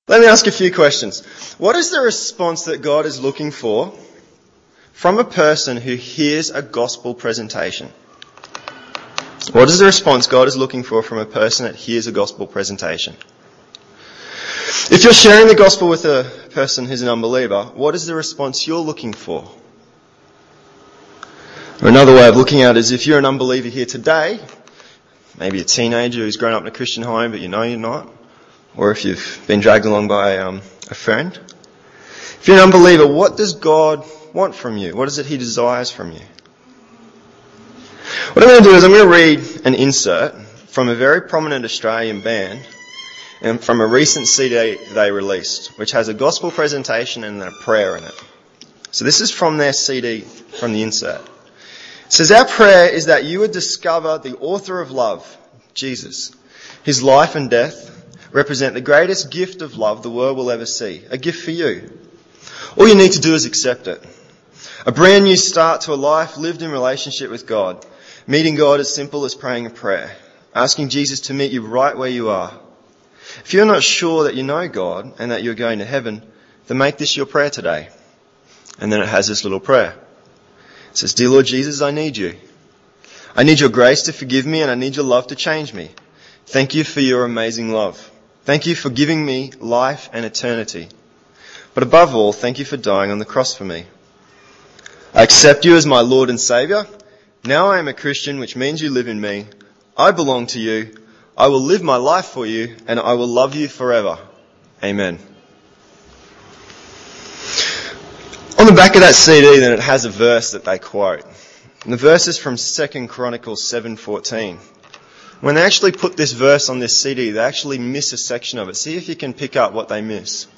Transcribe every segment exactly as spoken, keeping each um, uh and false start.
Let me ask a few questions. What is the response that God is looking for from a person who hears a gospel presentation? What is the response God is looking for from a person that hears a gospel presentation? If you're sharing the gospel with a person who's an unbeliever, what is the response you're looking for? Or another way of looking at it is if you're an unbeliever here today, maybe a teenager who's grown up in a Christian home but you know you're not, or if you've been dragged along by um, a friend. If you're an unbeliever, what does God want from you? What is it He desires from you? What I'm going to do is I'm going to read an insert from a very prominent Australian band and from a recent C D they released, which has a gospel presentation and a prayer in it. So this is from their C D, from the insert. It says, "Our prayer is that you would discover the author of love, Jesus. His life and death represent the greatest gift of love the world will ever see. A gift for you. All you need to do is accept it. A brand new start to a life lived in relationship with God. Meeting God as simple as praying a prayer. Asking Jesus to meet you right where you are. If you're not sure that you know God and that you're going to heaven, then make this your prayer today." And then it has this little prayer. It says, "Dear Lord Jesus, I need you. I need your grace to forgive me and I need your love to change me. Thank you for your amazing love. Thank you for giving me life and eternity. But above all, thank you for dying on the cross for me. I accept you as my Lord and Saviour. Now I am a Christian, which means you live in me. I belong to you. I will live my life for you and I will love you forever. Amen." On the back of that C D then it has a verse that they quote. And the verse is from Second Chronicles seven fourteen. When they actually put this verse on this C D, they actually miss a section of it. See if you can pick up what they miss.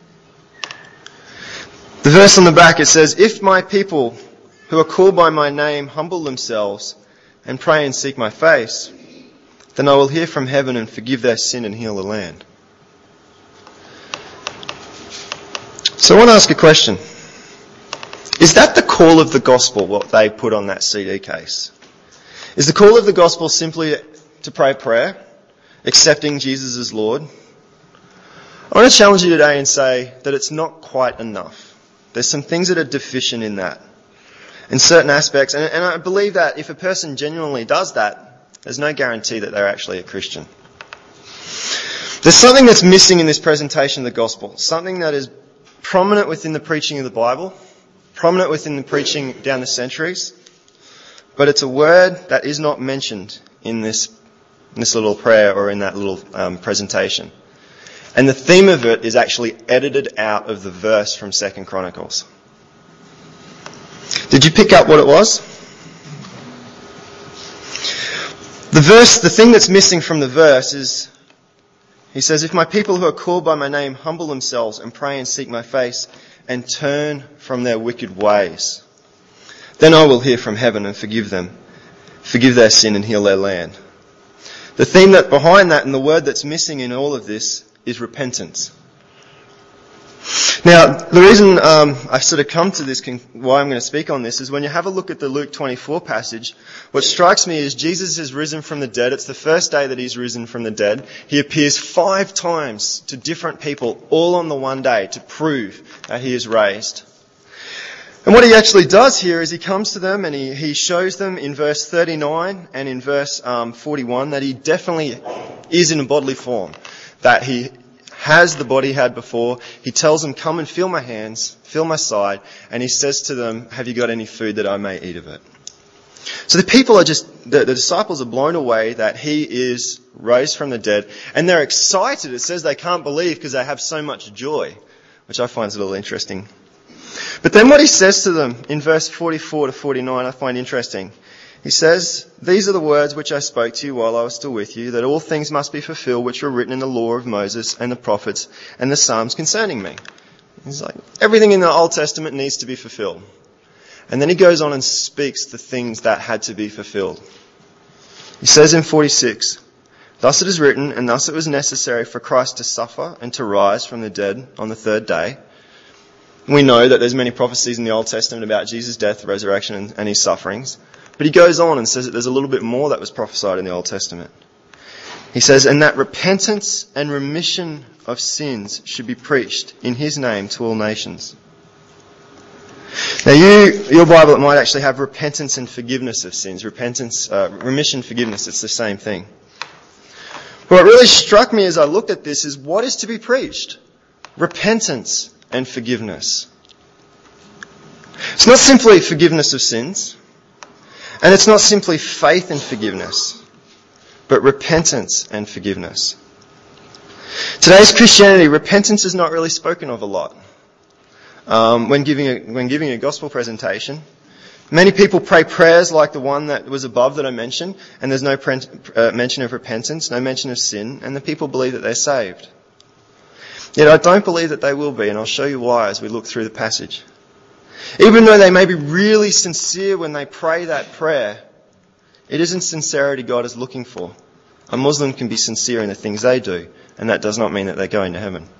The verse on the back, it says, "If my people who are called by my name humble themselves and pray and seek my face, then I will hear from heaven and forgive their sin and heal the land." So I want to ask a question. Is that the call of the gospel, what they put on that C D case? Is the call of the gospel simply to pray a prayer, accepting Jesus as Lord? I want to challenge you today and say that it's not quite enough. There's some things that are deficient in that, in certain aspects. And, and I believe that if a person genuinely does that, there's no guarantee that they're actually a Christian. There's something that's missing in this presentation of the gospel, something that is prominent within the preaching of the Bible, prominent within the preaching down the centuries, but it's a word that is not mentioned in this in this little prayer or in that little um, presentation. And the theme of it is actually edited out of the verse from Second Chronicles. Did you pick up what it was? The verse, the thing that's missing from the verse is, he says, "If my people who are called by my name humble themselves and pray and seek my face and turn from their wicked ways, then I will hear from heaven and forgive them, forgive their sin and heal their land." The theme that behind that and the word that's missing in all of this is repentance. Now, the reason um, I've sort of come to this, why I'm going to speak on this, is when you have a look at the Luke twenty-four passage, what strikes me is Jesus has risen from the dead. It's the first day that he's risen from the dead. He appears five times to different people, all on the one day, to prove that he is raised. And what he actually does here is he comes to them and he, he shows them in verse thirty-nine and in verse um, forty-one that he definitely is in a bodily form, that he has the body he had before. He tells them, "Come and feel my hands, feel my side," and he says to them, "Have you got any food that I may eat of it?" So the people are just, the, the disciples are blown away that he is raised from the dead, and they're excited. It says they can't believe because they have so much joy, which I find a little interesting. But then what he says to them in verse forty-four to forty-nine I find interesting. He says, "These are the words which I spoke to you while I was still with you, that all things must be fulfilled which were written in the law of Moses and the prophets and the Psalms concerning me." He's like, everything in the Old Testament needs to be fulfilled. And then he goes on and speaks the things that had to be fulfilled. He says in forty-six, "Thus it is written, and thus it was necessary for Christ to suffer and to rise from the dead on the third day." We know that there's many prophecies in the Old Testament about Jesus' death, resurrection, and, and his sufferings. But he goes on and says that there's a little bit more that was prophesied in the Old Testament. He says, and that repentance and remission of sins should be preached in his name to all nations. Now you, your Bible, it might actually have repentance and forgiveness of sins. Repentance, uh, remission, forgiveness, it's the same thing. What really struck me as I looked at this is what is to be preached? Repentance and forgiveness. It's not simply forgiveness of sins, and it's not simply faith in forgiveness, but repentance and forgiveness. Today's Christianity, repentance is not really spoken of a lot. Um, when giving a, when giving a gospel presentation, many people pray prayers like the one that was above that I mentioned, and there's no pre- uh, mention of repentance, no mention of sin, and the people believe that they're saved. Yet I don't believe that they will be, and I'll show you why as we look through the passage. Even though they may be really sincere when they pray that prayer, it isn't sincerity God is looking for. A Muslim can be sincere in the things they do, and that does not mean that they're going to heaven.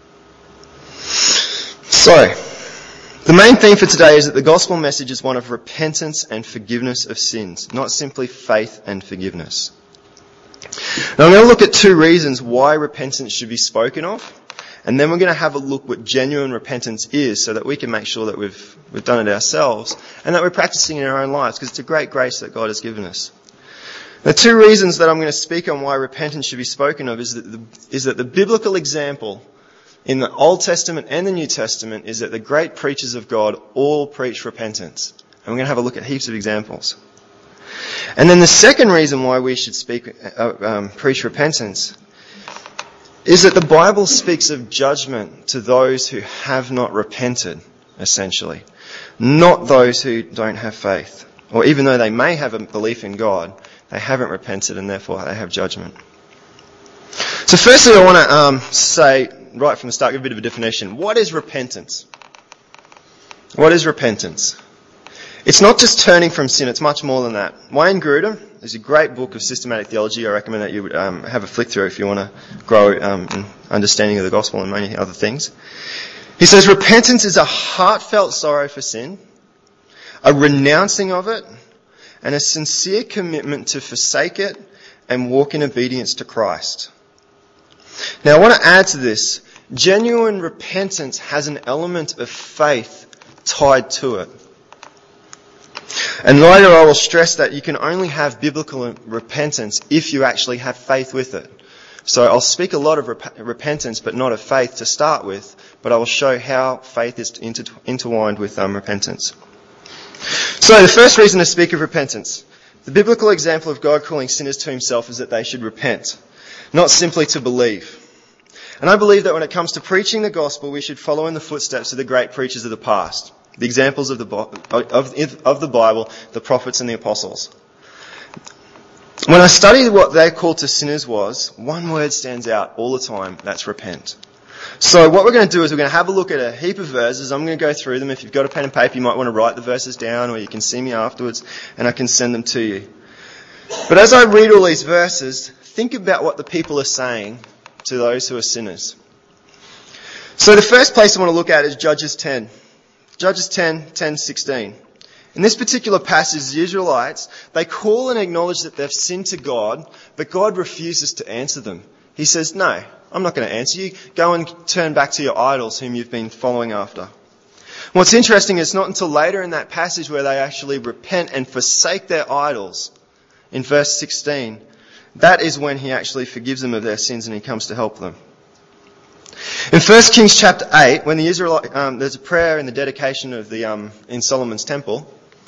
So, the main theme for today is that the gospel message is one of repentance and forgiveness of sins, not simply faith and forgiveness. Now I'm going to look at two reasons why repentance should be spoken of, and then we're going to have a look what genuine repentance is so that we can make sure that we've we've done it ourselves and that we're practicing in our own lives, because it's a great grace that God has given us. The two reasons that I'm going to speak on why repentance should be spoken of is that the, is that the biblical example in the Old Testament and the New Testament is that the great preachers of God all preach repentance. And we're going to have a look at heaps of examples. And then the second reason why we should speak, uh, um, preach repentance is that the Bible speaks of judgment to those who have not repented, essentially. Not those who don't have faith. Or even though they may have a belief in God, they haven't repented and therefore they have judgment. So firstly I want to um, say, right from the start, give a bit of a definition. What is repentance? What is repentance? It's not just turning from sin, it's much more than that. Wayne Grudem, there's a great book of systematic theology. I recommend that you um, have a flick through if you want to grow um, in understanding of the gospel and many other things. He says repentance is a heartfelt sorrow for sin, a renouncing of it, and a sincere commitment to forsake it and walk in obedience to Christ. Now I want to add to this, genuine repentance has an element of faith tied to it. And later I will stress that you can only have biblical repentance if you actually have faith with it. So I'll speak a lot of rep- repentance but not of faith to start with, but I will show how faith is inter- intertwined with um, repentance. So the first reason to speak of repentance, the biblical example of God calling sinners to himself is that they should repent, not simply to believe. And I believe that when it comes to preaching the gospel, we should follow in the footsteps of the great preachers of the past. The examples of the, of, of the Bible, the prophets and the apostles. When I studied what their call to sinners was, one word stands out all the time, that's repent. So what we're going to do is we're going to have a look at a heap of verses. I'm going to go through them. If you've got a pen and paper, you might want to write the verses down, or you can see me afterwards and I can send them to you. But as I read all these verses, think about what the people are saying to those who are sinners. So the first place I want to look at is Judges ten. Judges ten, ten, sixteen. In this particular passage, the Israelites, they call and acknowledge that they've sinned to God, but God refuses to answer them. He says, no, I'm not going to answer you. Go and turn back to your idols whom you've been following after. What's interesting is not until later in that passage where they actually repent and forsake their idols, in verse sixteen, that is when he actually forgives them of their sins and he comes to help them. In First Kings chapter eight, when the Israelite, um, there's a prayer in the dedication of the um, in Solomon's temple.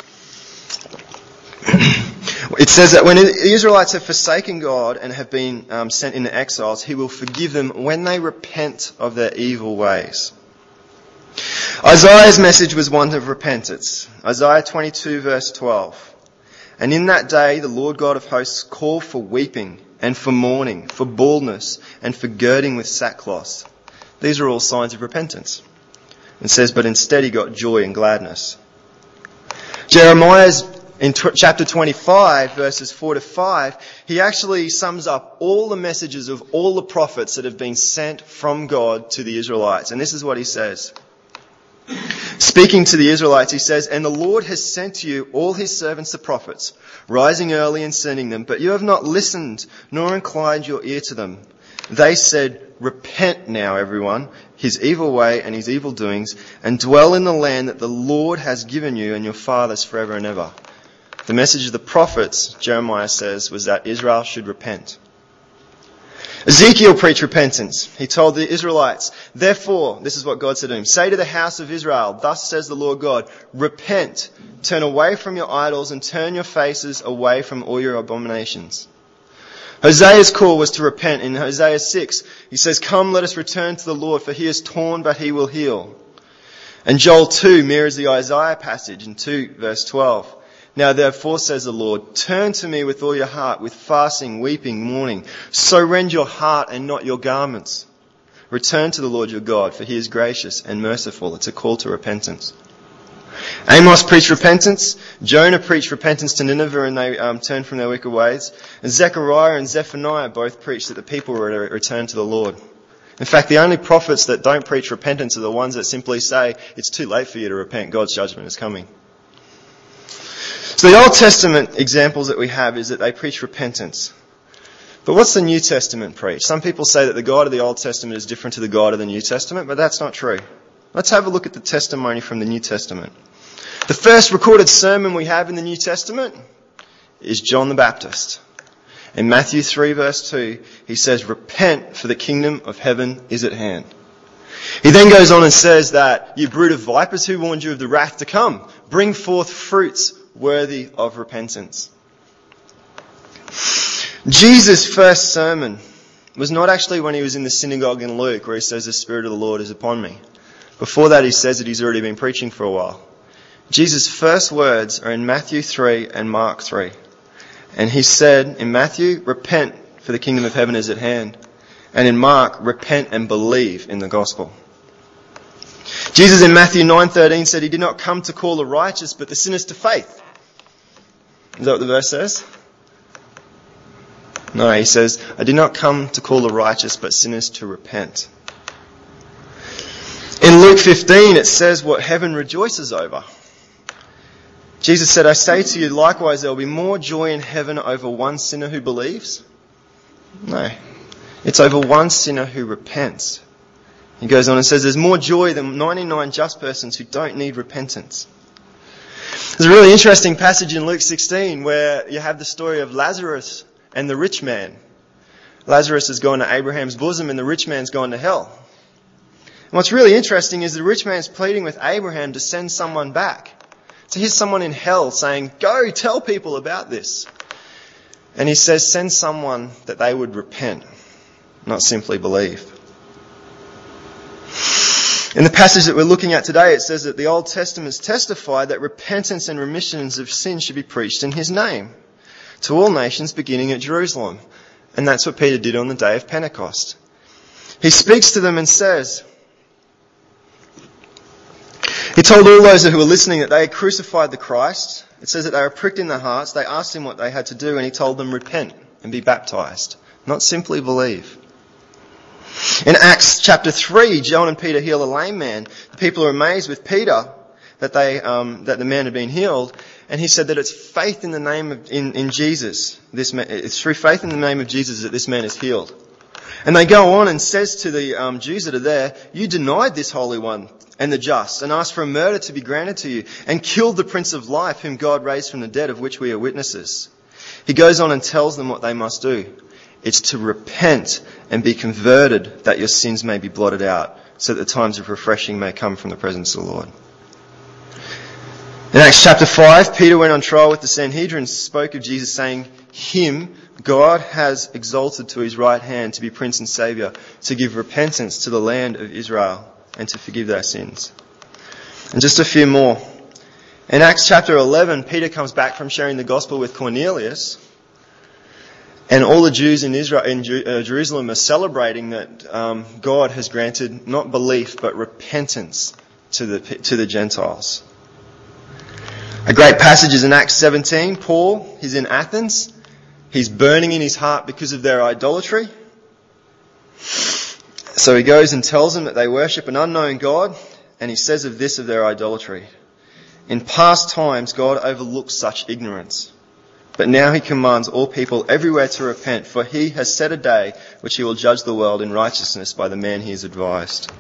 It says that when the Israelites have forsaken God and have been um, sent into exiles, he will forgive them when they repent of their evil ways. Isaiah's message was one of repentance. Isaiah twenty-two verse twelve. And in that day the Lord God of hosts called for weeping and for mourning, for baldness and for girding with sackcloth. These are all signs of repentance. It says, but instead he got joy and gladness. Jeremiah's in t- chapter twenty-five, verses four to five, he actually sums up all the messages of all the prophets that have been sent from God to the Israelites. And this is what he says. It Speaking to the Israelites, he says, "And the Lord has sent to you all his servants the prophets, rising early and sending them, but you have not listened nor inclined your ear to them. They said, 'Repent now, everyone, his evil way and his evil doings, and dwell in the land that the Lord has given you and your fathers forever and ever.'" The message of the prophets, Jeremiah says, was that Israel should repent. Ezekiel preached repentance. He told the Israelites, "Therefore," this is what God said to him, "say to the house of Israel, thus says the Lord God, repent, turn away from your idols and turn your faces away from all your abominations." Hosea's call was to repent. In Hosea six, he says, "Come, let us return to the Lord, for he is torn, but he will heal." And Joel two mirrors the Isaiah passage in two verse twelve. "Now therefore, says the Lord, turn to me with all your heart, with fasting, weeping, mourning. So rend your heart and not your garments. Return to the Lord your God, for he is gracious and merciful." It's a call to repentance. Amos preached repentance. Jonah preached repentance to Nineveh and they um, turned from their wicked ways. And Zechariah and Zephaniah both preached that the people were to return to the Lord. In fact, the only prophets that don't preach repentance are the ones that simply say, "It's too late for you to repent. God's judgment is coming." So the Old Testament examples that we have is that they preach repentance. But what's the New Testament preach? Some people say that the God of the Old Testament is different to the God of the New Testament, but that's not true. Let's have a look at the testimony from the New Testament. The first recorded sermon we have in the New Testament is John the Baptist. In Matthew three verse two, he says, "Repent, for the kingdom of heaven is at hand." He then goes on and says that, "You brood of vipers, who warned you of the wrath to come? Bring forth fruits worthy of repentance." Jesus' first sermon was not actually when he was in the synagogue in Luke, where he says, "The Spirit of the Lord is upon me." Before that, he says that he's already been preaching for a while. Jesus' first words are in Matthew three and Mark three. And he said in Matthew, "Repent, for the kingdom of heaven is at hand." And in Mark, "Repent and believe in the gospel." Jesus in Matthew nine thirteen said he did not come to call the righteous, but the sinners to faith. Is that what the verse says? No, he says, "I did not come to call the righteous, but sinners to repent." In Luke fifteen, it says what heaven rejoices over. Jesus said, "I say to you, likewise, there will be more joy in heaven over one sinner who believes." No, it's over one sinner who repents. He goes on and says there's more joy than ninety-nine just persons who don't need repentance. There's a really interesting passage in Luke sixteen where you have the story of Lazarus and the rich man. Lazarus has gone to Abraham's bosom and the rich man's gone to hell. And what's really interesting is the rich man's pleading with Abraham to send someone back. So here's someone in hell saying, "Go tell people about this." And he says, send someone that they would repent, not simply believe. In the passage that we're looking at today, it says that the Old Testament's testified that repentance and remissions of sin should be preached in his name to all nations beginning at Jerusalem. And that's what Peter did on the day of Pentecost. He speaks to them and says, he told all those who were listening that they had crucified the Christ. It says that they were pricked in their hearts. They asked him what they had to do and he told them, repent and be baptized, not simply believe. In Acts chapter three, John and Peter heal a lame man. The people are amazed with Peter that they um, that the man had been healed, and he said that it's faith in the name of in, in Jesus. This man, it's through faith in the name of Jesus that this man is healed. And they go on and says to the um, Jews that are there, "You denied this Holy One and the just, and asked for a murder to be granted to you, and killed the Prince of Life, whom God raised from the dead, of which we are witnesses." He goes on and tells them what they must do. It's to repent and be converted that your sins may be blotted out, so that the times of refreshing may come from the presence of the Lord. In Acts chapter five, Peter went on trial with the Sanhedrin, spoke of Jesus saying, "Him God has exalted to his right hand to be Prince and Saviour, to give repentance to the land of Israel and to forgive their sins." And just a few more. In Acts chapter eleven, Peter comes back from sharing the gospel with Cornelius. And all the Jews in Israel, in Jerusalem are celebrating that um, God has granted not belief but repentance to the to the Gentiles. A great passage is in Acts seventeen. Paul, he's in Athens. He's burning in his heart because of their idolatry. So he goes and tells them that they worship an unknown God. and he says of this of their idolatry, "In past times God overlooked such ignorance, but now he commands all people everywhere to repent, for he has set a day which he will judge the world in righteousness by the man he has advised."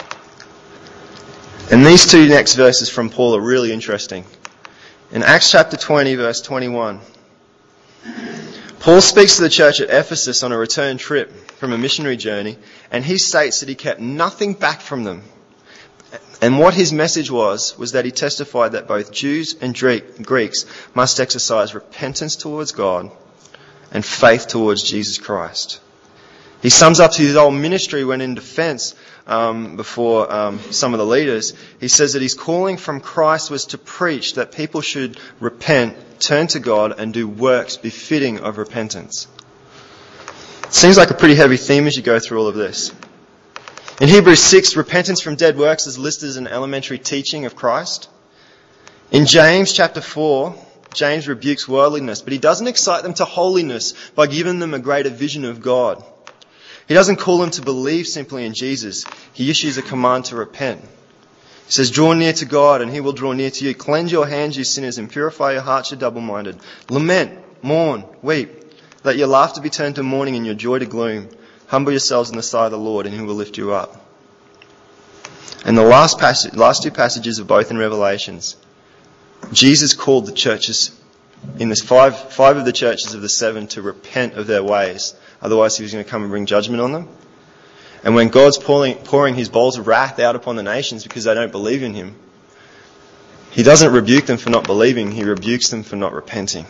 And these two next verses from Paul are really interesting. In Acts chapter twenty, verse twenty-one, Paul speaks to the church at Ephesus on a return trip from a missionary journey, and he states that he kept nothing back from them. And what his message was, was that he testified that both Jews and Greeks must exercise repentance towards God and faith towards Jesus Christ. He sums up his whole ministry when in defense um, before um, some of the leaders. He says that his calling from Christ was to preach that people should repent, turn to God, and do works befitting of repentance. Seems like a pretty heavy theme as you go through all of this. In Hebrews six, repentance from dead works is listed as an elementary teaching of Christ. In James chapter four, James rebukes worldliness, but he doesn't excite them to holiness by giving them a greater vision of God. He doesn't call them to believe simply in Jesus. He issues a command to repent. He says, "Draw near to God and he will draw near to you. Cleanse your hands, you sinners, and purify your hearts, you double-minded. Lament, mourn, weep. Let your laughter be turned to mourning and your joy to gloom. Humble yourselves in the sight of the Lord and he will lift you up." And the last passage, last two passages are both in Revelations. Jesus called the churches, in this five, five of the churches of the seven, to repent of their ways. Otherwise he was going to come and bring judgment on them. And when God's pouring, pouring his bowls of wrath out upon the nations because they don't believe in him, he doesn't rebuke them for not believing, he rebukes them for not repenting.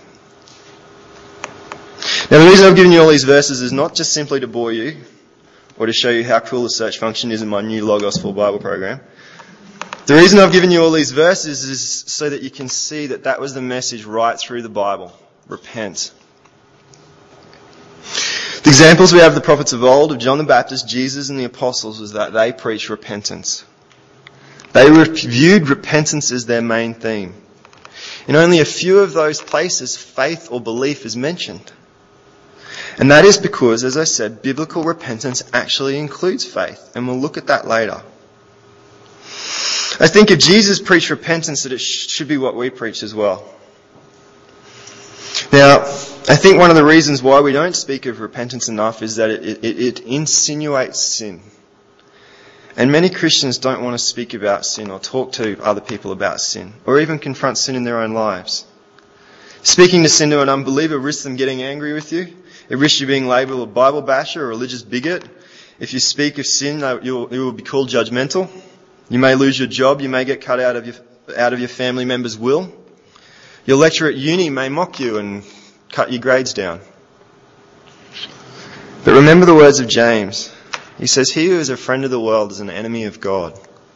Now the reason I've given you all these verses is not just simply to bore you or to show you how cool the search function is in my new Logos Full Bible program. The reason I've given you all these verses is so that you can see that that was the message right through the Bible. Repent. The examples we have of the prophets of old, of John the Baptist, Jesus and the apostles, was that they preached repentance. They viewed repentance as their main theme. In only a few of those places, faith or belief is mentioned. And that is because, as I said, biblical repentance actually includes faith. And we'll look at that later. I think if Jesus preached repentance, that it should be what we preach as well. Now, I think one of the reasons why we don't speak of repentance enough is that it, it, it insinuates sin. And many Christians don't want to speak about sin or talk to other people about sin, or even confront sin in their own lives. Speaking to sin to an unbeliever risks them getting angry with you. It risks you being labelled a Bible basher or a religious bigot. If you speak of sin, you will, you will be called judgmental. You may lose your job. You may get cut out of your, out of your family member's will. Your lecturer at uni may mock you and cut your grades down. But remember the words of James. He says, "He who is a friend of the world is an enemy of God."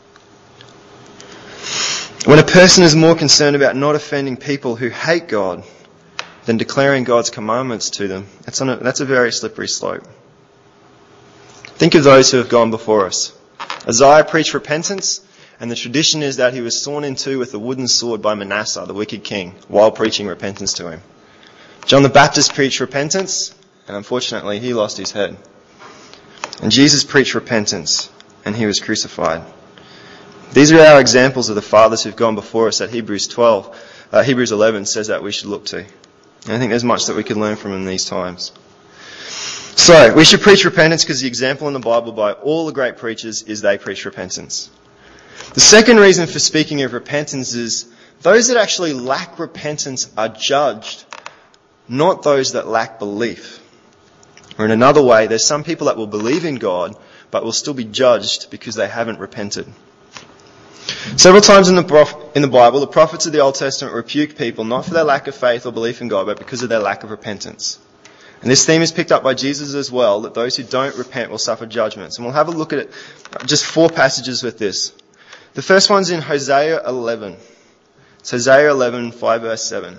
When a person is more concerned about not offending people who hate God than declaring God's commandments to them, that's, on a, that's a very slippery slope. Think of those who have gone before us. Isaiah preached repentance, and the tradition is that he was sawn in two with a wooden sword by Manasseh, the wicked king, while preaching repentance to him. John the Baptist preached repentance, and unfortunately he lost his head. And Jesus preached repentance, and he was crucified. These are our examples of the fathers who've gone before us that Hebrews twelve, uh, Hebrews eleven says that we should look to. And I think there's much that we can learn from in these times. So, we should preach repentance because the example in the Bible by all the great preachers is they preach repentance. The second reason for speaking of repentance is those that actually lack repentance are judged, not those that lack belief. Or in another way, there's some people that will believe in God, but will still be judged because they haven't repented. Several times in the, prof- in the Bible, the prophets of the Old Testament rebuke people not for their lack of faith or belief in God, but because of their lack of repentance. And this theme is picked up by Jesus as well, that those who don't repent will suffer judgments. And we'll have a look at it, just four passages with this. The first one's in Hosea eleven. It's Hosea eleven, five verse seven.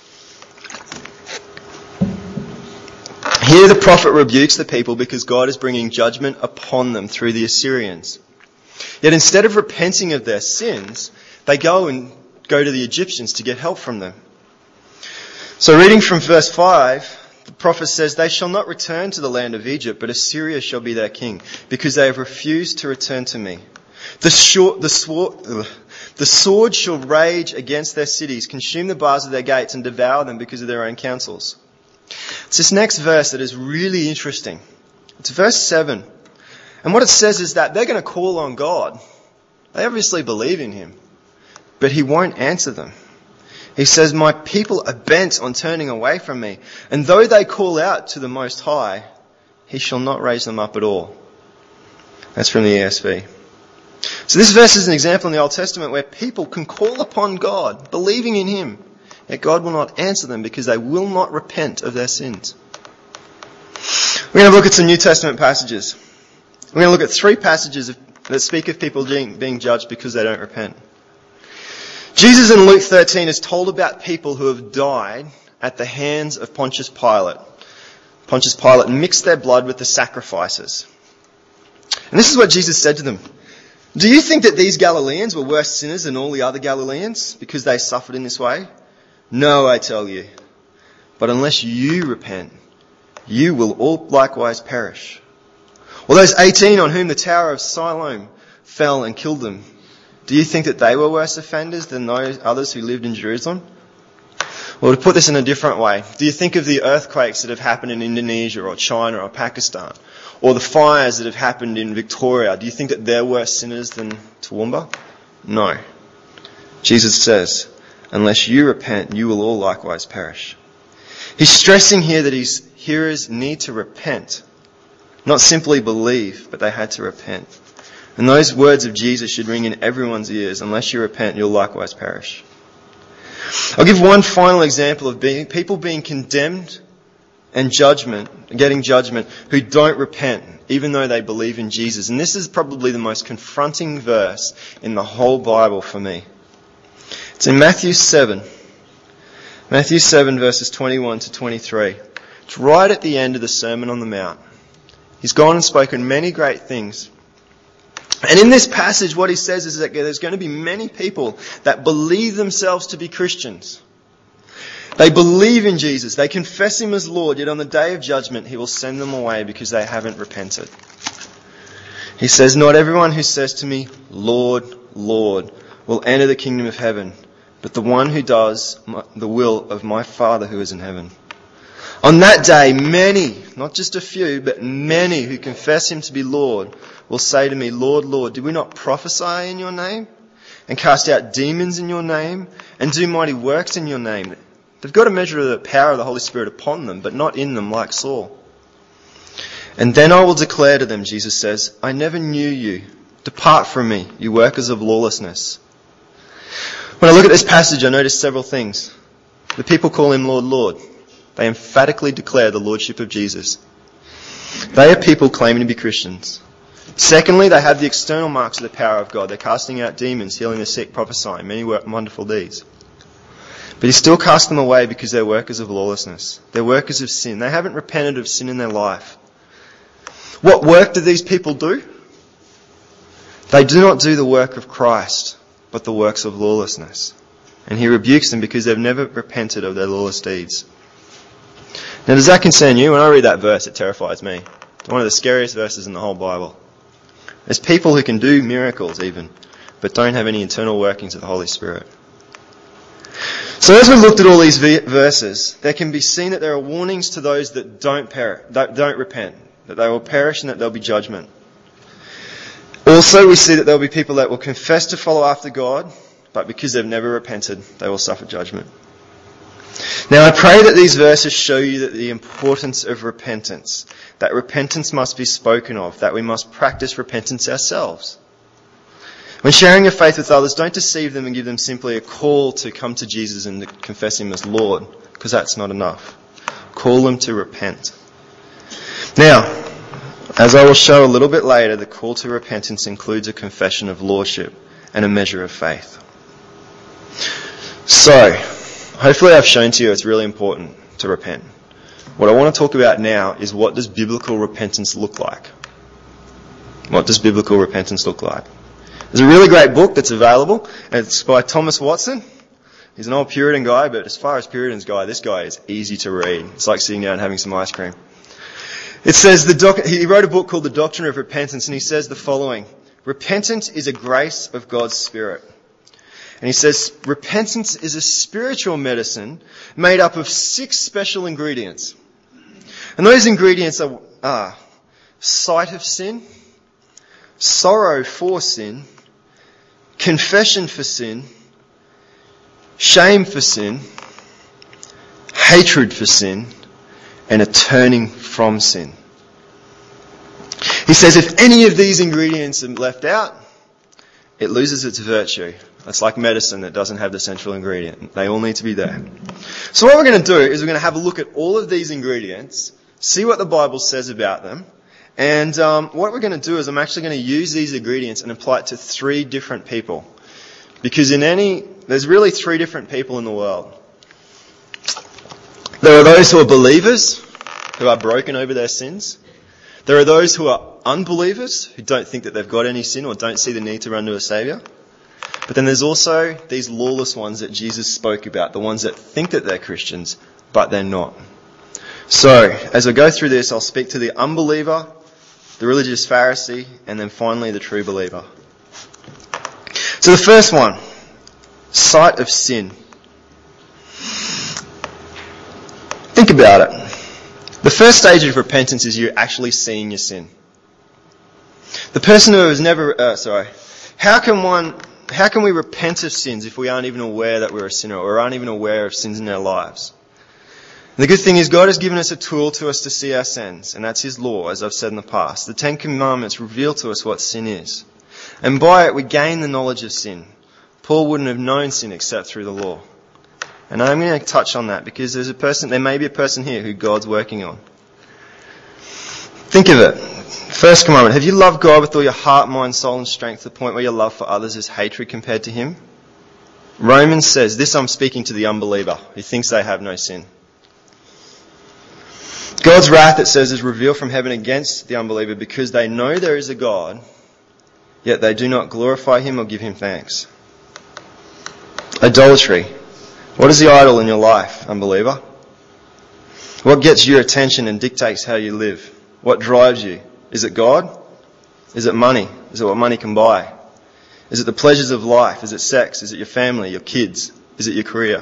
Here the prophet rebukes the people because God is bringing judgment upon them through the Assyrians. Yet instead of repenting of their sins, they go and go to the Egyptians to get help from them. So reading from verse five, the prophet says, "They shall not return to the land of Egypt, but Assyria shall be their king, because they have refused to return to me. The, short, the, sword, ugh, the sword shall rage against their cities, consume the bars of their gates and devour them because of their own counsels. It's this next verse that is really interesting. It's verse seven. And what it says is that they're going to call on God. They obviously believe in him, but he won't answer them. He says, my people are bent on turning away from me, and though they call out to the Most High, he shall not raise them up at all. That's from the E S V. So this verse is an example in the Old Testament where people can call upon God, believing in him, yet God will not answer them because they will not repent of their sins. We're going to look at some New Testament passages. We're going to look at three passages that speak of people being, being judged because they don't repent. Jesus in Luke thirteen is told about people who have died at the hands of Pontius Pilate. Pontius Pilate mixed their blood with the sacrifices. And this is what Jesus said to them. Do you think that these Galileans were worse sinners than all the other Galileans because they suffered in this way? No, I tell you. But unless you repent, you will all likewise perish. Or those eighteen on whom the Tower of Siloam fell and killed them, do you think that they were worse offenders than those others who lived in Jerusalem? Well, to put this in a different way, do you think of the earthquakes that have happened in Indonesia or China or Pakistan, or the fires that have happened in Victoria? Do you think that they're worse sinners than Toowoomba? No. Jesus says, unless you repent, you will all likewise perish. He's stressing here that his hearers need to repent. Not simply believe, but they had to repent. And those words of Jesus should ring in everyone's ears. Unless you repent, you'll likewise perish. I'll give one final example of being, people being condemned and judgment, getting judgment, who don't repent, even though they believe in Jesus. And this is probably the most confronting verse in the whole Bible for me. It's in Matthew seven. Matthew seven verses twenty-one to twenty-three. It's right at the end of the Sermon on the Mount. He's gone and spoken many great things. And in this passage, what he says is that there's going to be many people that believe themselves to be Christians. They believe in Jesus. They confess him as Lord. Yet on the day of judgment, he will send them away because they haven't repented. He says, not everyone who says to me, Lord, Lord, will enter the kingdom of heaven, but the one who does the will of my Father who is in heaven. On that day, many, not just a few, but many who confess him to be Lord will say to me, Lord, Lord, did we not prophesy in your name and cast out demons in your name and do mighty works in your name? They've got a measure of the power of the Holy Spirit upon them, but not in them like Saul. And then I will declare to them, Jesus says, I never knew you. Depart from me, you workers of lawlessness. When I look at this passage, I notice several things. The people call him Lord, Lord. They emphatically declare the lordship of Jesus. They are people claiming to be Christians. Secondly, they have the external marks of the power of God. They're casting out demons, healing the sick, prophesying, many wonderful deeds. But he still casts them away because they're workers of lawlessness. They're workers of sin. They haven't repented of sin in their life. What work do these people do? They do not do the work of Christ, but the works of lawlessness. And he rebukes them because they've never repented of their lawless deeds. Now, does that concern you? When I read that verse, it terrifies me. It's one of the scariest verses in the whole Bible. There's people who can do miracles even, but don't have any internal workings of the Holy Spirit. So as we looked at all these verses, there can be seen that there are warnings to those that don't perish, that don't repent, that they will perish and that there'll be judgment. Also, we see that there'll be people that will confess to follow after God, but because they've never repented, they will suffer judgment. Now, I pray that these verses show you that the importance of repentance, that repentance must be spoken of, that we must practice repentance ourselves. When sharing your faith with others, don't deceive them and give them simply a call to come to Jesus and to confess him as Lord, because that's not enough. Call them to repent. Now, as I will show a little bit later, the call to repentance includes a confession of lordship and a measure of faith. So, hopefully I've shown to you it's really important to repent. What I want to talk about now is, what does biblical repentance look like? What does biblical repentance look like? There's a really great book that's available. It's by Thomas Watson. He's an old Puritan guy, but as far as Puritans go, this guy is easy to read. It's like sitting down and having some ice cream. It says the doc- he wrote a book called The Doctrine of Repentance, and he says the following: repentance is a grace of God's Spirit. And he says, repentance is a spiritual medicine made up of six special ingredients. And those ingredients are, are sight of sin, sorrow for sin, confession for sin, shame for sin, hatred for sin, and a turning from sin. He says if any of these ingredients are left out, it loses its virtue. It's like medicine that doesn't have the central ingredient. They all need to be there. So what we're going to do is we're going to have a look at all of these ingredients, see what the Bible says about them, and um, what we're going to do is I'm actually going to use these ingredients and apply it to three different people. Because in any, there's really three different people in the world. There are those who are believers, who are broken over their sins. There are those who are unbelievers, who don't think that they've got any sin or don't see the need to run to a saviour. But then there's also these lawless ones that Jesus spoke about, the ones that think that they're Christians, but they're not. So, as I go through this, I'll speak to the unbeliever, the religious Pharisee, and then finally the true believer. So the first one, sight of sin. Think about it. The first stage of repentance is you actually seeing your sin. The person who has never, uh, sorry, how can one, how can we repent of sins if we aren't even aware that we're a sinner or aren't even aware of sins in our lives? And the good thing is God has given us a tool to us to see our sins, and that's His law, as I've said in the past. The Ten Commandments reveal to us what sin is. And by it we gain the knowledge of sin. Paul wouldn't have known sin except through the law. And I'm going to touch on that because there's a person, there may be a person here who God's working on. Think of it. First commandment, have you loved God with all your heart, mind, soul and strength to the point where your love for others is hatred compared to Him? Romans says, this I'm speaking to the unbeliever who thinks they have no sin. God's wrath, it says, is revealed from heaven against the unbeliever because they know there is a God, yet they do not glorify Him or give Him thanks. Idolatry. What is the idol in your life, unbeliever? What gets your attention and dictates how you live? What drives you? Is it God? Is it money? Is it what money can buy? Is it the pleasures of life? Is it sex? Is it your family, your kids? Is it your career?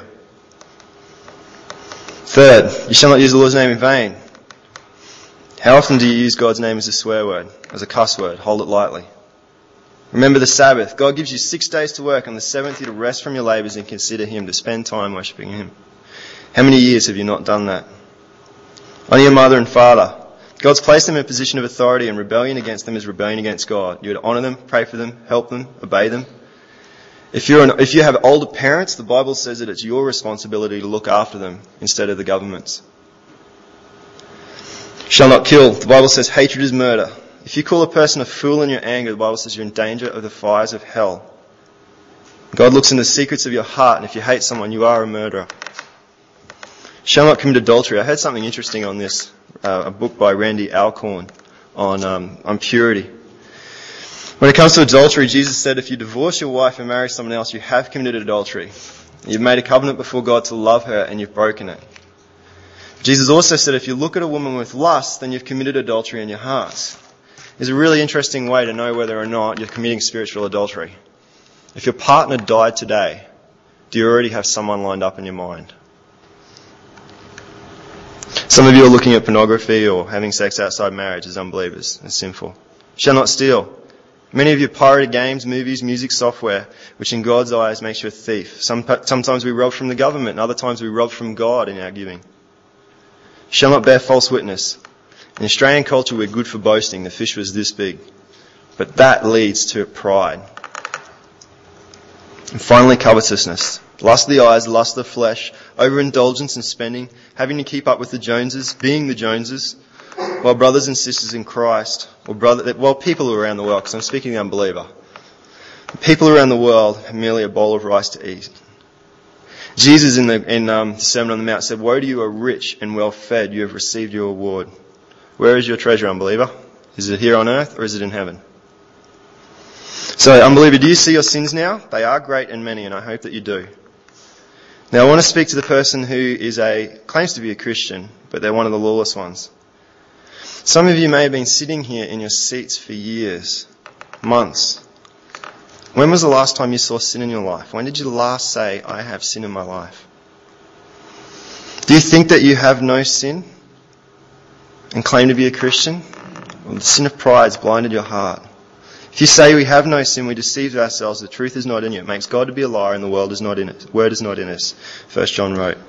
Third, you shall not use the Lord's name in vain. How often do you use God's name as a swear word, as a cuss word? Hold it lightly. Remember the Sabbath. God gives you six days to work. On the seventh, you're to rest from your labours and consider Him, to spend time worshipping Him. How many years have you not done that? Honour your mother and father. God's placed them in a position of authority, and rebellion against them is rebellion against God. You're to honour them, pray for them, help them, obey them. If you're an, if you have older parents, the Bible says that it's your responsibility to look after them instead of the government's. Shall not kill. The Bible says hatred is murder. If you call a person a fool in your anger, the Bible says you're in danger of the fires of hell. God looks in the secrets of your heart, and if you hate someone, you are a murderer. Shall not commit adultery. I heard something interesting on this, uh, a book by Randy Alcorn on, um, on purity. When it comes to adultery, Jesus said if you divorce your wife and marry someone else, you have committed adultery. You've made a covenant before God to love her, and you've broken it. Jesus also said if you look at a woman with lust, then you've committed adultery in your hearts. Is a really interesting way to know whether or not you're committing spiritual adultery. If your partner died today, do you already have someone lined up in your mind? Some of you are looking at pornography or having sex outside marriage as unbelievers. It's sinful. Shall not steal. Many of you pirated games, movies, music, software, which in God's eyes makes you a thief. Some, sometimes we rob from the government, and other times we rob from God in our giving. Shall not bear false witness. In Australian culture, we're good for boasting. The fish was this big. But that leads to pride. And finally, covetousness. Lust of the eyes, lust of the flesh, overindulgence and spending, having to keep up with the Joneses, being the Joneses, while brothers and sisters in Christ, or brother, well, people around the world, because I'm speaking to the unbeliever. People around the world have merely a bowl of rice to eat. Jesus in the in, um, the Sermon on the Mount said, woe to you are rich and well fed, you have received your reward. Where is your treasure, unbeliever? Is it here on earth or is it in heaven? So, unbeliever, do you see your sins now? They are great and many, and I hope that you do. Now, I want to speak to the person who is a claims to be a Christian, but they're one of the lawless ones. Some of you may have been sitting here in your seats for years, months. When was the last time you saw sin in your life? When did you last say, I have sin in my life? Do you think that you have no sin and claim to be a Christian? Well, the sin of pride has blinded your heart. If you say we have no sin, we deceive ourselves. The truth is not in you. It makes God to be a liar and the world is not in it. Word is not in us. First John wrote.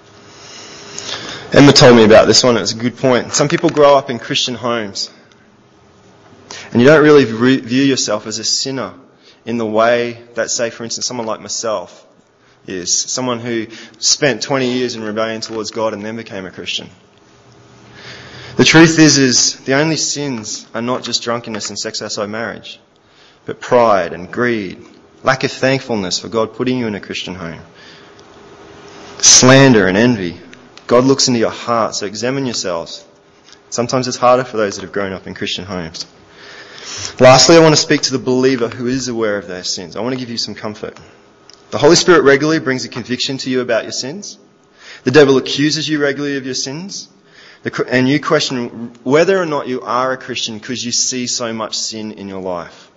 Emma told me about this one. It was a good point. Some people grow up in Christian homes and you don't really re- view yourself as a sinner in the way that, say, for instance, someone like myself is. Someone who spent twenty years in rebellion towards God and then became a Christian. The truth is, is the only sins are not just drunkenness and sex outside marriage, but pride and greed, lack of thankfulness for God putting you in a Christian home, slander and envy. God looks into your heart, so examine yourselves. Sometimes it's harder for those that have grown up in Christian homes. Lastly, I want to speak to the believer who is aware of their sins. I want to give you some comfort. The Holy Spirit regularly brings a conviction to you about your sins. The devil accuses you regularly of your sins. And you question whether or not you are a Christian because you see so much sin in your life.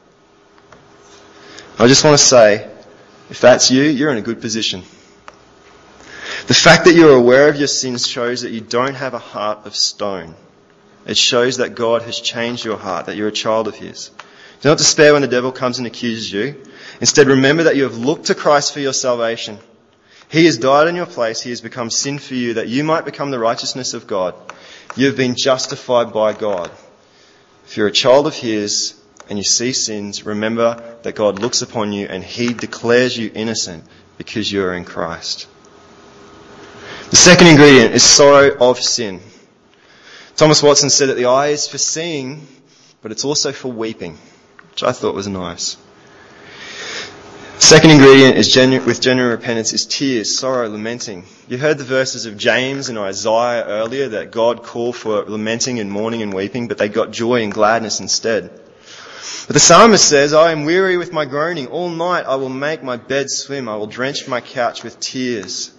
I just want to say, if that's you, you're in a good position. The fact that you're aware of your sins shows that you don't have a heart of stone. It shows that God has changed your heart, that you're a child of His. Do not despair when the devil comes and accuses you. Instead, remember that you have looked to Christ for your salvation. He has died in your place. He has become sin for you, that you might become the righteousness of God. You have been justified by God. If you're a child of His and you see sins, remember that God looks upon you and He declares you innocent because you are in Christ. The second ingredient is sorrow of sin. Thomas Watson said that the eye is for seeing, but it's also for weeping, which I thought was nice. Second ingredient is genu- with genuine repentance is tears, sorrow, lamenting. You heard the verses of James and Isaiah earlier that God called for lamenting and mourning and weeping, but they got joy and gladness instead. But the psalmist says, I am weary with my groaning. All night I will make my bed swim. I will drench my couch with tears.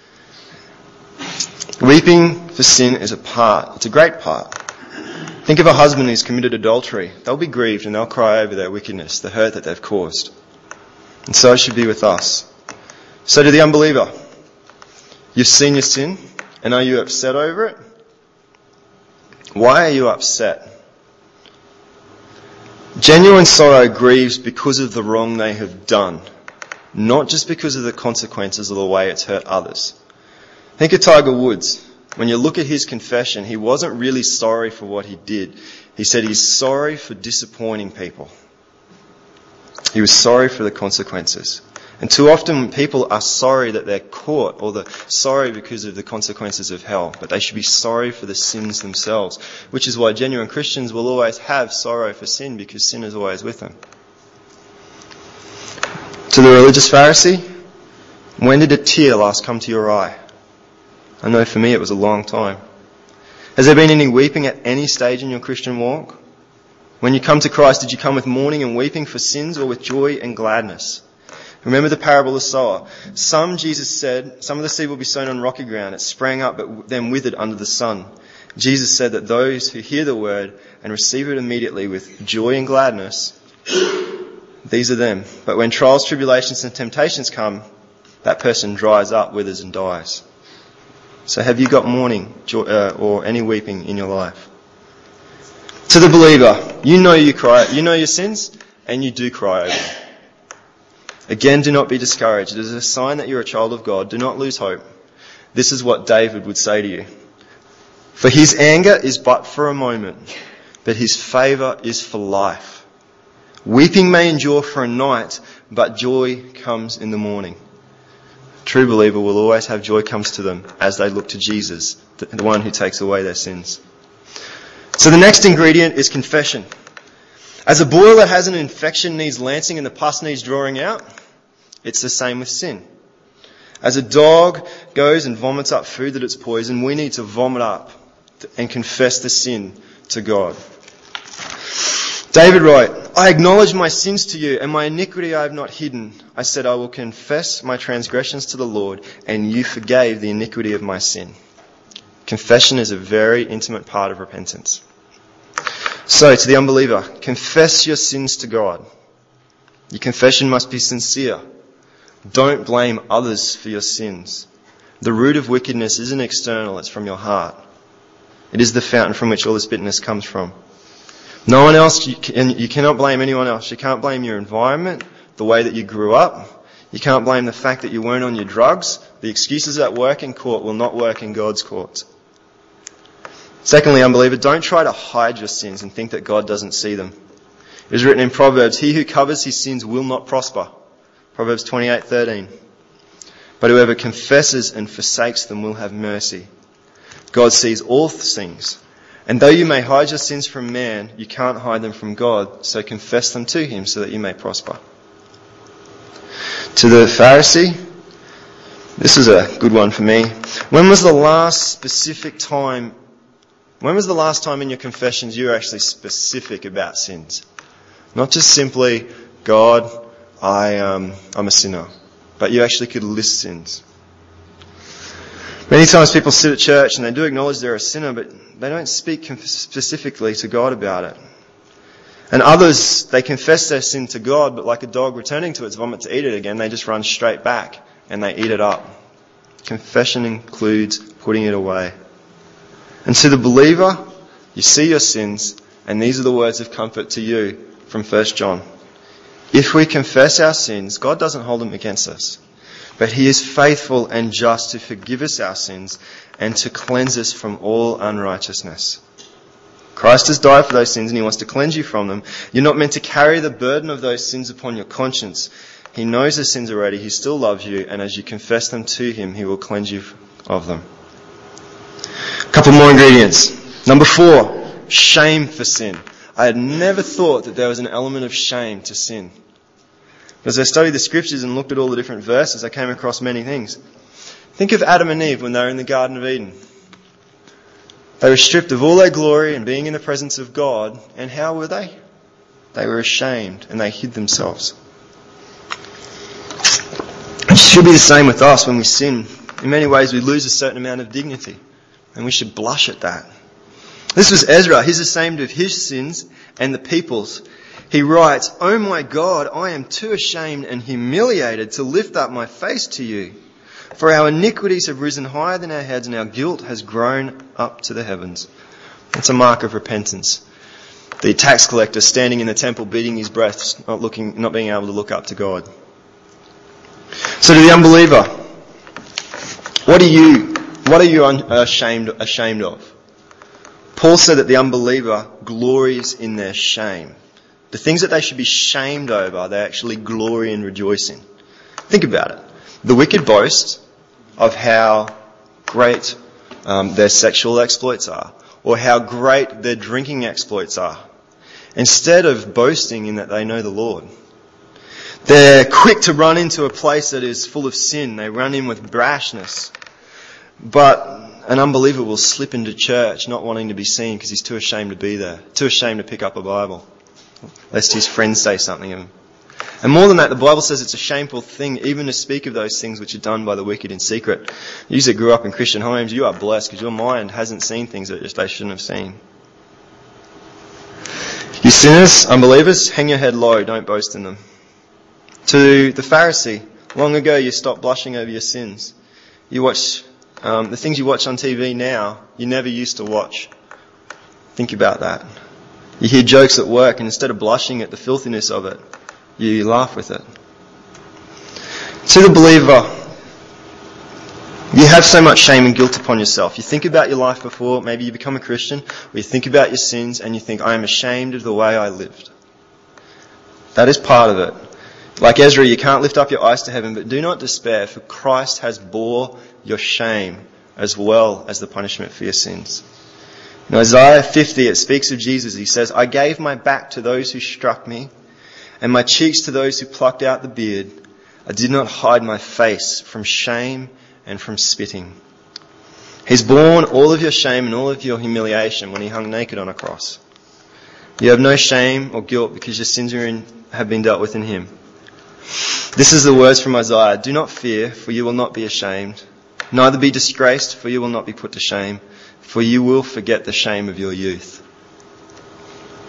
Weeping for sin is a part. It's a great part. Think of a husband who's committed adultery. They'll be grieved and they'll cry over their wickedness, the hurt that they've caused. And so it should be with us. So to the unbeliever, you've seen your sin, and are you upset over it? Why are you upset? Genuine sorrow grieves because of the wrong they have done, not just because of the consequences of the way it's hurt others. Think of Tiger Woods. When you look at his confession, he wasn't really sorry for what he did. He said he's sorry for disappointing people. He was sorry for the consequences. And too often people are sorry that they're caught, or they're sorry because of the consequences of hell. But they should be sorry for the sins themselves, which is why genuine Christians will always have sorrow for sin, because sin is always with them. To the religious Pharisee, when did a tear last come to your eye? I know for me it was a long time. Has there been any weeping at any stage in your Christian walk? When you come to Christ, did you come with mourning and weeping for sins, or with joy and gladness? Remember the parable of the sower. Some, Jesus said, some of the seed will be sown on rocky ground. It sprang up, but then withered under the sun. Jesus said that those who hear the word and receive it immediately with joy and gladness, these are them. But when trials, tribulations and temptations come, that person dries up, withers and dies. So have you got mourning joy, uh, or any weeping in your life? To the believer, you know you cry, you know your sins, and you do cry over them. Again, do not be discouraged. It is a sign that you're a child of God. Do not lose hope. This is what David would say to you. For his anger is but for a moment, but his favour is for life. Weeping may endure for a night, but joy comes in the morning. A true believer will always have joy comes to them as they look to Jesus, the one who takes away their sins. So the next ingredient is confession. As a boil that has an infection needs lancing and the pus needs drawing out, it's the same with sin. As a dog goes and vomits up food that it's poisoned, we need to vomit up and confess the sin to God. David wrote, I acknowledge my sins to you, and my iniquity I have not hidden. I said, I will confess my transgressions to the Lord, and you forgave the iniquity of my sin. Confession is a very intimate part of repentance. So, to the unbeliever, confess your sins to God. Your confession must be sincere. Don't blame others for your sins. The root of wickedness isn't external, it's from your heart. It is the fountain from which all this bitterness comes from. No one else, you, can, you cannot blame anyone else. You can't blame your environment, the way that you grew up. You can't blame the fact that you weren't on your drugs. The excuses that work in court will not work in God's court. Secondly, unbeliever, don't try to hide your sins and think that God doesn't see them. It is written in Proverbs, he who covers his sins will not prosper. Proverbs twenty-eight thirteen. But whoever confesses and forsakes them will have mercy. God sees all things. And though you may hide your sins from man, you can't hide them from God, so confess them to him so that you may prosper. To the Pharisee, this is a good one for me. When was the last specific time, when was the last time in your confessions you were actually specific about sins? Not just simply, God, I, um, I'm a sinner. But you actually could list sins. Many times people sit at church and they do acknowledge they're a sinner, but they don't speak specifically to God about it. And others, they confess their sin to God, but like a dog returning to its vomit to eat it again, they just run straight back and they eat it up. Confession includes putting it away. And to the believer, you see your sins, and these are the words of comfort to you from First John. If we confess our sins, God doesn't hold them against us, but he is faithful and just to forgive us our sins and to cleanse us from all unrighteousness. Christ has died for those sins and he wants to cleanse you from them. You're not meant to carry the burden of those sins upon your conscience. He knows the sins already. He still loves you, and as you confess them to him, he will cleanse you of them. A couple more ingredients. Number four, shame for sin. I had never thought that there was an element of shame to sin. As I studied the scriptures and looked at all the different verses, I came across many things. Think of Adam and Eve when they were in the Garden of Eden. They were stripped of all their glory and being in the presence of God. And how were they? They were ashamed and they hid themselves. It should be the same with us when we sin. In many ways we lose a certain amount of dignity, and we should blush at that. This was Ezra. He's ashamed of his sins and the people's. He writes, "Oh my God, I am too ashamed and humiliated to lift up my face to you. For our iniquities have risen higher than our heads, and our guilt has grown up to the heavens." That's a mark of repentance. The tax collector standing in the temple beating his breast, not looking, not being able to look up to God. So to the unbeliever, what are you, what are you ashamed, ashamed of? Paul said that the unbeliever glories in their shame. The things that they should be shamed over, they actually glory and rejoice in. Think about it. The wicked boast of how great um, their sexual exploits are, or how great their drinking exploits are, instead of boasting in that they know the Lord. They're quick to run into a place that is full of sin. They run in with brashness. But an unbeliever will slip into church not wanting to be seen because he's too ashamed to be there, too ashamed to pick up a Bible, lest his friends say something of him. And more than that, the Bible says it's a shameful thing even to speak of those things which are done by the wicked in secret. You that grew up in Christian homes, you are blessed because your mind hasn't seen things that they shouldn't have seen. You sinners, unbelievers, hang your head low, don't boast in them. To the Pharisee, long ago you stopped blushing over your sins. You watch um, the things you watch on T V now, you never used to watch. Think about that. You hear jokes at work, and instead of blushing at the filthiness of it, you laugh with it. To the believer, you have so much shame and guilt upon yourself. You think about your life before, maybe you become a Christian, or you think about your sins and you think, I am ashamed of the way I lived. That is part of it. Like Ezra, you can't lift up your eyes to heaven, but do not despair, for Christ has bore your shame as well as the punishment for your sins. In Isaiah fifty, it speaks of Jesus. He says, I gave my back to those who struck me, and my cheeks to those who plucked out the beard. I did not hide my face from shame and from spitting. He's borne all of your shame and all of your humiliation when he hung naked on a cross. You have no shame or guilt because your sins are in, have been dealt with in him. This is the words from Isaiah. Do not fear, for you will not be ashamed. Neither be disgraced, for you will not be put to shame. For you will forget the shame of your youth.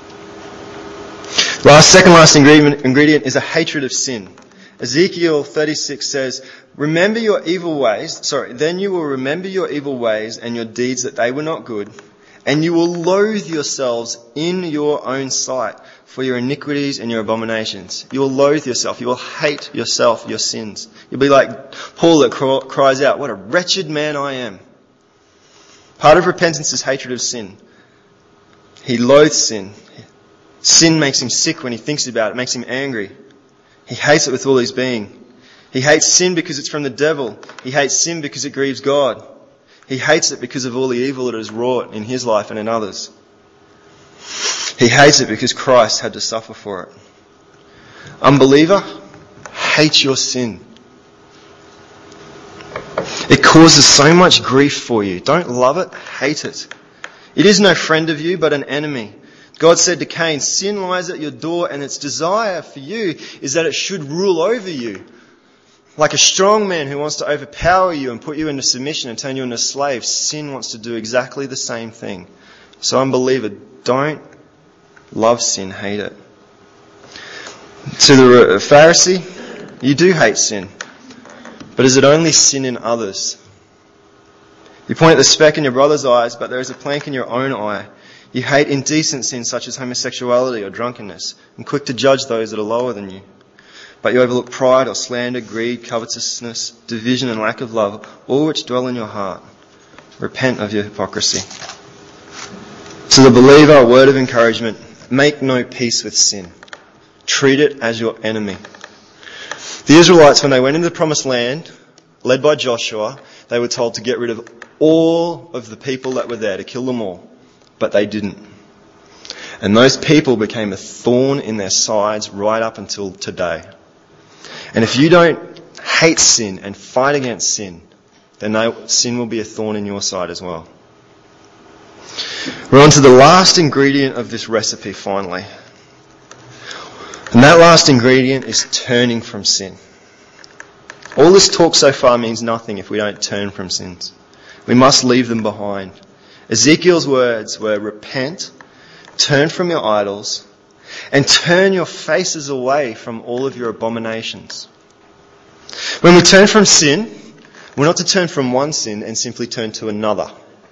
Last, second last ingredient, ingredient is a hatred of sin. Ezekiel thirty-six says, remember your evil ways, sorry, then you will remember your evil ways and your deeds that they were not good, and you will loathe yourselves in your own sight for your iniquities and your abominations. You will loathe yourself. You will hate yourself, your sins. You'll be like Paul that cries out, what a wretched man I am. Part of repentance is hatred of sin. He loathes sin. Sin makes him sick when he thinks about it. It makes him angry. He hates it with all his being. He hates sin because it's from the devil. He hates sin because it grieves God. He hates it because of all the evil it has wrought in his life and in others. He hates it because Christ had to suffer for it. Unbeliever, hate your sin. It causes so much grief for you. Don't love it, hate it. It is no friend of you, but an enemy. God said to Cain, sin lies at your door, and its desire for you is that it should rule over you. Like a strong man who wants to overpower you and put you into submission and turn you into a slave, sin wants to do exactly the same thing. So unbeliever, don't love sin, hate it. To the Pharisee, you do hate sin. But is it only sin in others? You point at the speck in your brother's eyes, but there is a plank in your own eye. You hate indecent sins such as homosexuality or drunkenness, and quick to judge those that are lower than you. But you overlook pride or slander, greed, covetousness, division and lack of love, all which dwell in your heart. Repent of your hypocrisy. To the believer, a word of encouragement. Make no peace with sin. Treat it as your enemy. The Israelites, when they went into the promised land, led by Joshua, they were told to get rid of all of the people that were there, to kill them all. But they didn't. And those people became a thorn in their sides right up until today. And if you don't hate sin and fight against sin, then they, sin will be a thorn in your side as well. We're on to the last ingredient of this recipe finally. And that last ingredient is turning from sin. All this talk so far means nothing if we don't turn from sins. We must leave them behind. Ezekiel's words were, repent, turn from your idols, and turn your faces away from all of your abominations. When we turn from sin, we're not to turn from one sin and simply turn to another.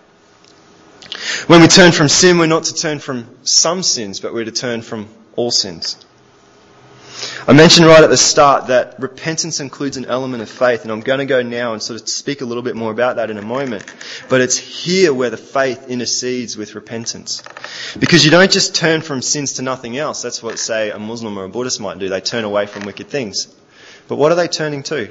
When we turn from sin, we're not to turn from some sins, but we're to turn from all sins. I mentioned right at the start that repentance includes an element of faith, and I'm going to go now and sort of speak a little bit more about that in a moment. But it's here where the faith intercedes with repentance. Because you don't just turn from sins to nothing else. That's what, say, a Muslim or a Buddhist might do. They turn away from wicked things. But what are they turning to?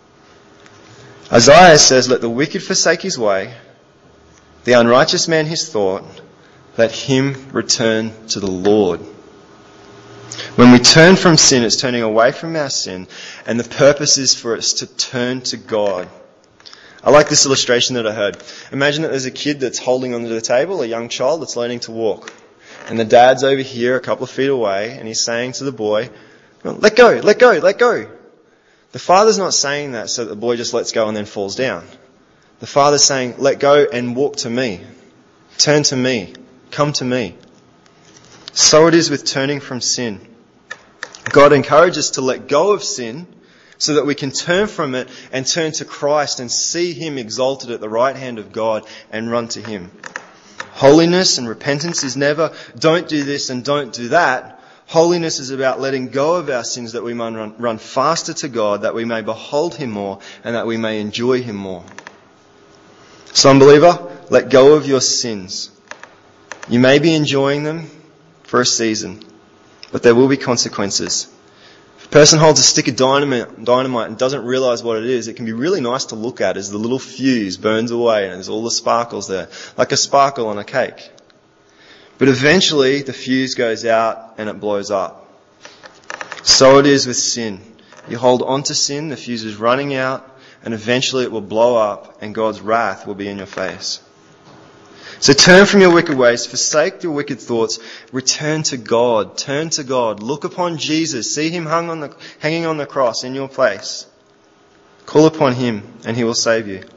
Isaiah says, let the wicked forsake his way, the unrighteous man his thought, let him return to the Lord. When we turn from sin, it's turning away from our sin, and the purpose is for us to turn to God. I like this illustration that I heard. Imagine that there's a kid that's holding onto the table, a young child that's learning to walk. And the dad's over here a couple of feet away, and he's saying to the boy, let go, let go, let go. The father's not saying that so that the boy just lets go and then falls down. The father's saying, let go and walk to me. Turn to me. Come to me. So it is with turning from sin. God encourages us to let go of sin so that we can turn from it and turn to Christ and see Him exalted at the right hand of God and run to Him. Holiness and repentance is never, don't do this and don't do that. Holiness is about letting go of our sins that we may run, run faster to God, that we may behold Him more and that we may enjoy Him more. So, unbeliever, let go of your sins. You may be enjoying them for a season, but there will be consequences. If a person holds a stick of dynamite, dynamite and doesn't realise what it is, it can be really nice to look at as the little fuse burns away and there's all the sparkles there, like a sparkle on a cake. But eventually the fuse goes out and it blows up. So it is with sin. You hold on to sin, the fuse is running out, and eventually it will blow up and God's wrath will be in your face. So turn from your wicked ways, forsake your wicked thoughts, return to God, turn to God, look upon Jesus, see Him hung on the, hanging on the cross in your place. Call upon Him and He will save you.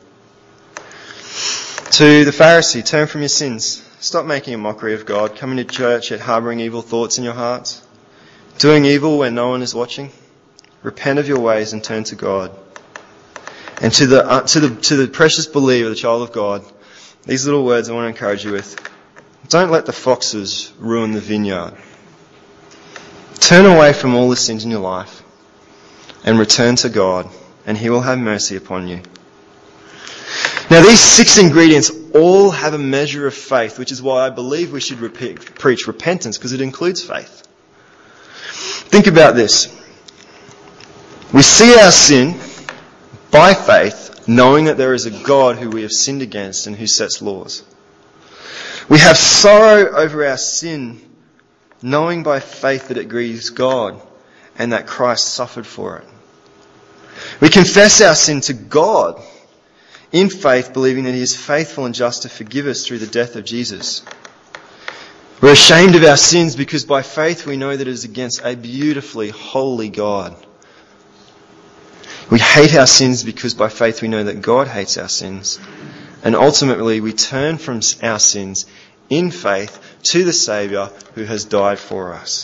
To the Pharisee, turn from your sins. Stop making a mockery of God, coming to church yet harbouring evil thoughts in your hearts. doing evil when no one is watching? Repent of your ways and turn to God. And to the, uh, to the, to the precious believer, the child of God, these little words I want to encourage you with. Don't let the foxes ruin the vineyard. Turn away from all the sins in your life and return to God, and He will have mercy upon you. Now, these six ingredients all have a measure of faith, which is why I believe we should repeat, preach repentance, because it includes faith. Think about this. We see our sin by faith, knowing that there is a God who we have sinned against and who sets laws. We have sorrow over our sin, knowing by faith that it grieves God and that Christ suffered for it. We confess our sin to God in faith, believing that He is faithful and just to forgive us through the death of Jesus. We're ashamed of our sins because by faith we know that it is against a beautifully holy God. We hate our sins because by faith we know that God hates our sins. And ultimately we turn from our sins in faith to the Saviour who has died for us.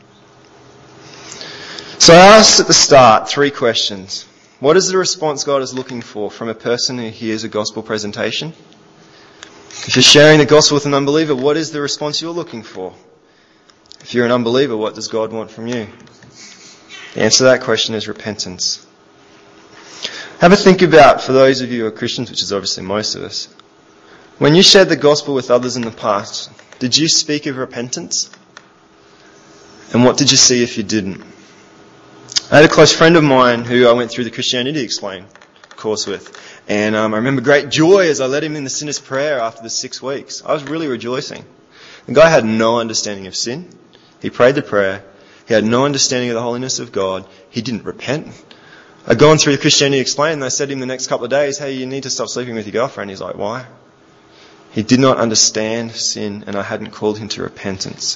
So I asked at the start three questions. What is the response God is looking for from a person who hears a gospel presentation? If you're sharing the gospel with an unbeliever, what is the response you're looking for? If you're an unbeliever, what does God want from you? The answer to that question is repentance. Have a think about, for those of you who are Christians, which is obviously most of us, when you shared the gospel with others in the past, did you speak of repentance? And what did you see if you didn't? I had a close friend of mine who I went through the Christianity Explained course with. And um, I remember great joy as I led him in the sinner's prayer after the six weeks. I was really rejoicing. The guy had no understanding of sin. He prayed the prayer. He had no understanding of the holiness of God. He didn't repent. I'd gone through the Christianity Explained and I said to him the next couple of days, hey, you need to stop sleeping with your girlfriend. He's like, why? He did not understand sin and I hadn't called him to repentance.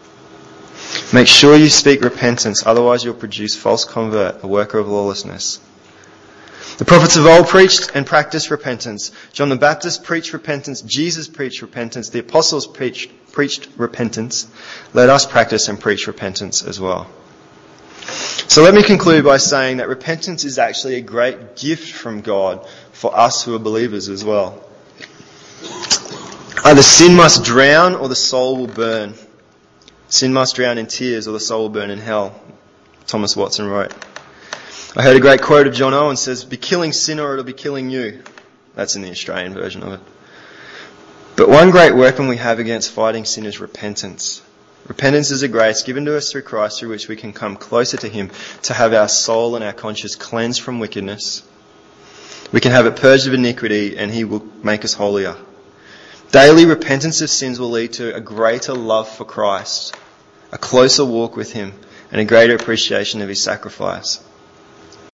Make sure you speak repentance, otherwise you'll produce false convert, a worker of lawlessness. The prophets of old preached and practiced repentance. John the Baptist preached repentance. Jesus preached repentance. The apostles preached, preached repentance. Let us practice and preach repentance as well. So let me conclude by saying that repentance is actually a great gift from God for us who are believers as well. Either sin must drown or the soul will burn. Sin must drown in tears or the soul will burn in hell, Thomas Watson wrote. I heard a great quote of John Owen, says, be killing sin or it'll be killing you. That's in the Australian version of it. But one great weapon we have against fighting sin is repentance. Repentance is a grace given to us through Christ through which we can come closer to Him to have our soul and our conscience cleansed from wickedness. We can have it purged of iniquity and He will make us holier. Daily repentance of sins will lead to a greater love for Christ, a closer walk with Him, and a greater appreciation of His sacrifice.